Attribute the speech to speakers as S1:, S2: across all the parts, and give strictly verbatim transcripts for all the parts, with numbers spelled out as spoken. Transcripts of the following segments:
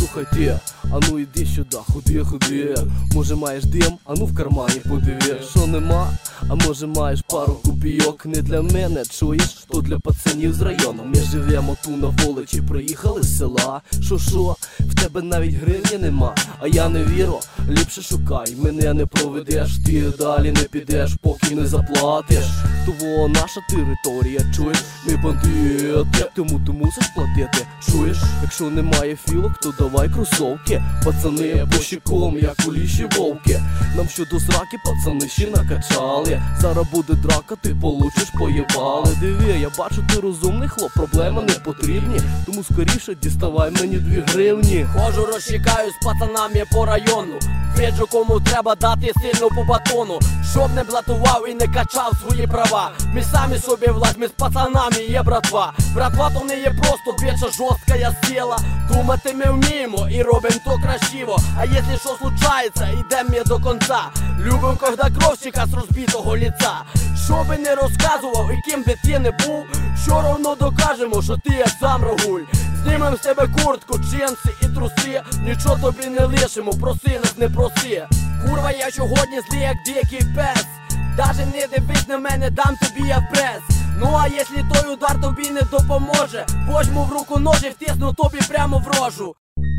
S1: Слухай ти, а ну іди сюди, ходи, ходи. Може маєш дим, а ну в кармані подиви. Що нема? А може маєш пару копійок? Не для мене, чуєш? То для пацанів з району. Ми живемо ту на вулиці, приїхали з села. Шо-шо, в тебе навіть гривні нема. А я не вірю, ліпше шукай. Мене не проведеш, ти далі не підеш, поки не заплатиш. Того наша територія, чуєш? Ми бандити, тому ти мусиш платити. Чуєш? Якщо немає філок, то давай кросовки. Пацани бощиком, як у ліші вовки. Нам що до сраки, пацани ще накачали. Зараз буде драка, ти получиш, поєбали. Диви, я бачу, ти розумний хлоп, проблеми не потрібні. Тому скоріше діставай мені дві гривні.
S2: Ходжу, розчекаю з пацанами по району. Виджу, кому треба дати сильно по батону, щоб не блатував і не качав свої права. Ми самі собі власть, ми з пацанами є братва. Братва то не є просто більша жорстка я сила. Думати ми вміємо і робимо то красиво. А якщо що случається, йдем ми до конца. Любим, когда кровчика з розбитого лица. Що би не розказував і ким би ти не був, що равно докажемо, що ти як сам Рагуль. Знімем з тебе куртку, джинси і труси. Нічого тобі не лишимо, проси нас не проси. Курва, я сьогодні злий як дикий пес. Даже не дивись на мене, дам тобі я в прес. Ну а якщо той удар тобі не допоможе, возьму в руку ножі, втисну тобі прямо в рожу.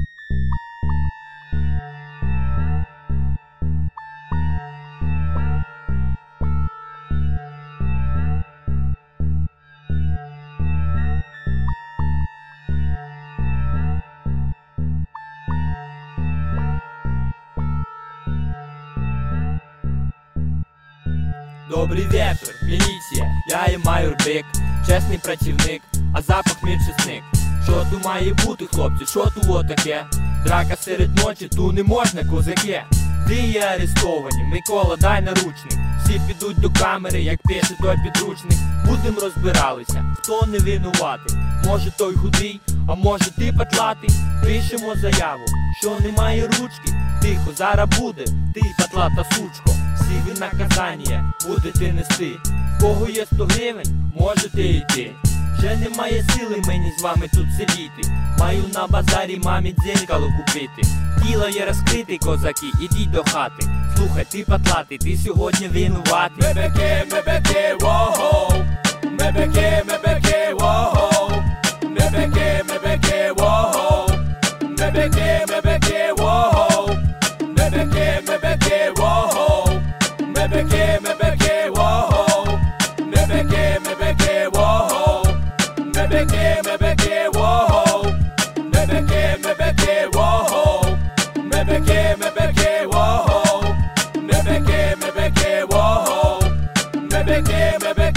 S3: Добрий вечір, міліція, я є майор Бик, чесний працівник, а запах мій чесник. Що тут має бути, хлопці, що тут отаке? Драка серед ночі, тут не можна, козаки. Ви є арестовані, Микола, дай наручник. Всі підуть до камери, як пише той підручник. Будем розбиралися, хто не винуватий. Може той худий, а може ти патлатий. Пишемо заяву, що немає ручки. Тихо, зараз буде, ти патлата сучко. Всі ви наказання будете нести. В кого є сто гривень, можете йти. Вже немає сили мені з вами тут сидіти. Маю на базарі мамі дзеркало купити. Діло є розкритий, козаки, ідіть до хати. Слухай, ти патлатий, ти сьогодні винуватий.
S4: Мебеке, мебеке, воу-хоу. Мебеке, мебеке, воу-хоу. Мебеке, мебеке, воу-хоу. Мебеке, мебеке, воу-хоу. Mebeke, mebeke, woho. Mebeke, mebeke, woho. Mebeke, mebeke, woho. Mebeke, mebeke, woho. Mebeke, mebeke, woho. Mebeke, mebeke, woho. Mebeke, mebeke, woho. Mebeke, mebeke